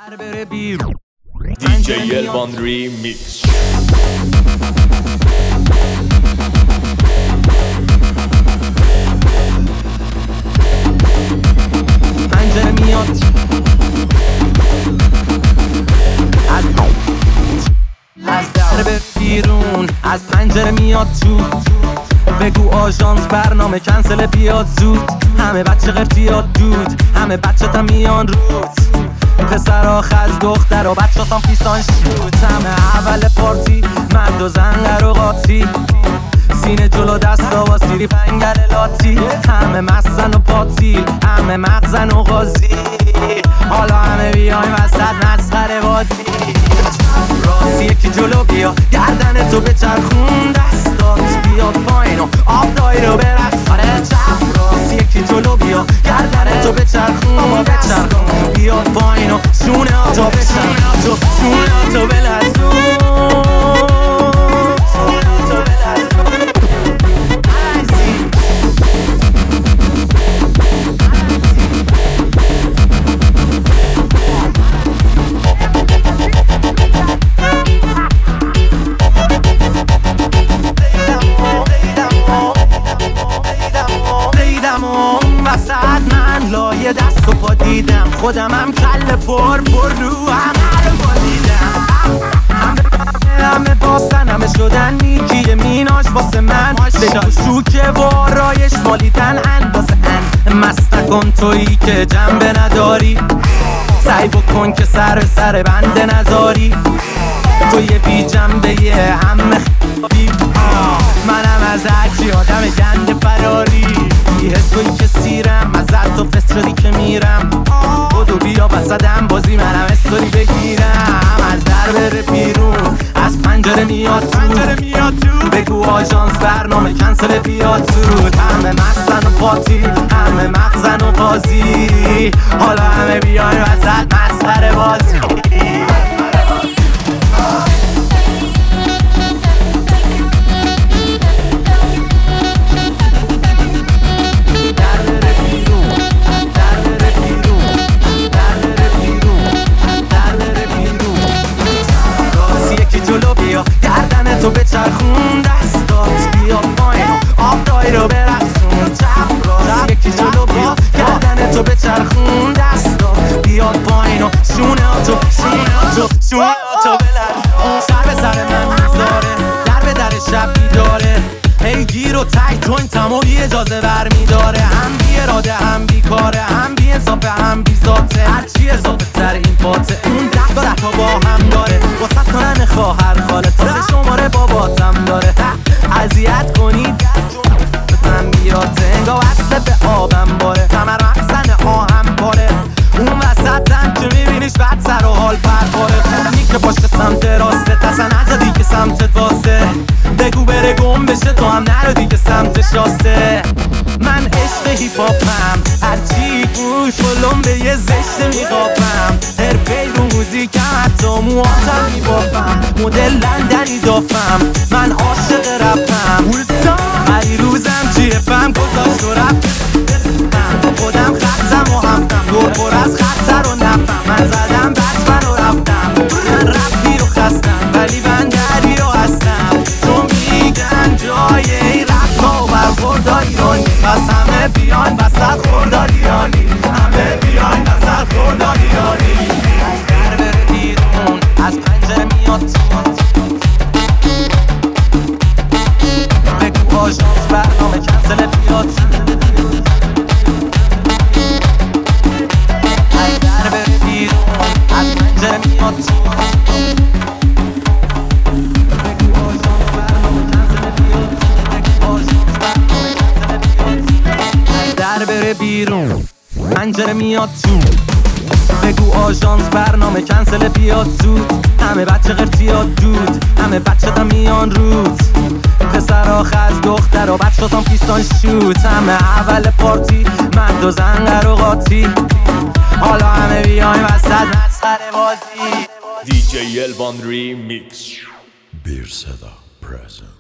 DJ Elvan Remix. پنجره میاد از در به بیرون، از پنجره میاد تو. بگو آژانس برنامه کنسل بیاد زود. همه بچه قرتیات دود، همه بچه تا میان روت. پسرها خز دخترها بچه هم پیسان شود. همه اول پارتی مرد و زن قر و قاطی. سینه جلو دستا با سیری پنگل لاتی. همه مستن و پاتیل، همه مغزن و غازی. حالا همه بیایم وسط مسخره بازی. راستی یکی جلو بیا، گردن تو بچرخون. دستات بیاد پایین و آب دایی رو برقص. آره چپ راستی یکی جلو بیا، گردن تو بچرخون. بچرخون بیاد پایین و شونه ها تو بچرخون. شونه ها تو بلرزون. وسط من لایه دست و پا دیدم. خودم هم کل پر رو همه رو با دیدم. همه باستن همه شدن میگیه میناش واسه من. بجا شوکه و آرایش مالیدن اندازه ان. مستکن تویی که جنبه نداری. سعی بکن که سر بنده نذاری. تو یه بی جنبه یه همه خیابی. منم از هرکی آدم گنده فراری. یه حسوی که سیرم ازت تو فست شدی که میرم. بودو بیا وسطم بازی منم استوری بگیرم. از در بره بیرون، از پنجره میاد تو. بگو آژانس برنامه کنسل بیاد زود. همه مستن و پاتی، همه مغزن و قاضی. حالا همه بیاین وسط مسخره بازی. جلو بیا، گردن تو بچرخون. دستات بیاد پایین و آب دایی رو برقصون. چپ راست یکی جلو بیا، گردن تو بچرخون. دستات بیاد پایین و شونه ها تو بلرزون. سر به سر من میذاره، در به در شب بیداره. هی گیر و تک جوینتم و یه اجازه برمیداره. هم بی اراده هم بی کاره، هم بی انصافه هم بی ذاته. هرچی اضافه تر این پاته، اون ده تا با هم داره. واسه تو ننه خواهر خاله، تازه شماره باباتم داره. اذیت کنید بتنم بیاته، انگاه وصله به آبم باره. کمر مقصن آهم باره. اون وسطم که میبینیش بعد سر و حال پرپاره. خونی که پاشت سمت راسته، تسن نزدی که سمتت واسه. بگو بره گم بشه، تو هم نرو دیگه سمت شاسته. من عشق هیپ هاپم، هرچی گوش کلم به یه زشته میخوابم. حرفه رو موزیکم، حتی موهاتم میبافم. مدل لندنی دافم، من عاشق رپم. هری روزم جیفم گذاشت و رفتم. خودم خطم و همتم، دور پر از خطر و نفهم. من زدم بچمن و رفتم. من رفتی و خستم، ولی بندری رو هستم. چون میگن جای ای رفتا و برخوردا ایرانی. پس همه بیان وسط خورداریانی. همه بیان وسط خورداریانی. از در بره بیرون، از پنجره میاد تو. بگو آژانس برنامه کنسل بیاد. از در بره بیرون، از پنجره میاد تو. بگو آژانس برنامه کنسل بیاد. بگو آژانس برنامه کنسل بیاد. از در بره بیرون، پنجره میاد تو. بگو آژانس برنامه کنسل بیاد زود. همه بچه قرتیات دود، همه بچه تا میان روت. پسرها خز دخترها بچه هم پیستان شوت. همه اول پارتی مرد و زن قر و قاطی. حالا همه بیاین وسط مسخره بازی. DJ Elvan Remix. Bir Seda present.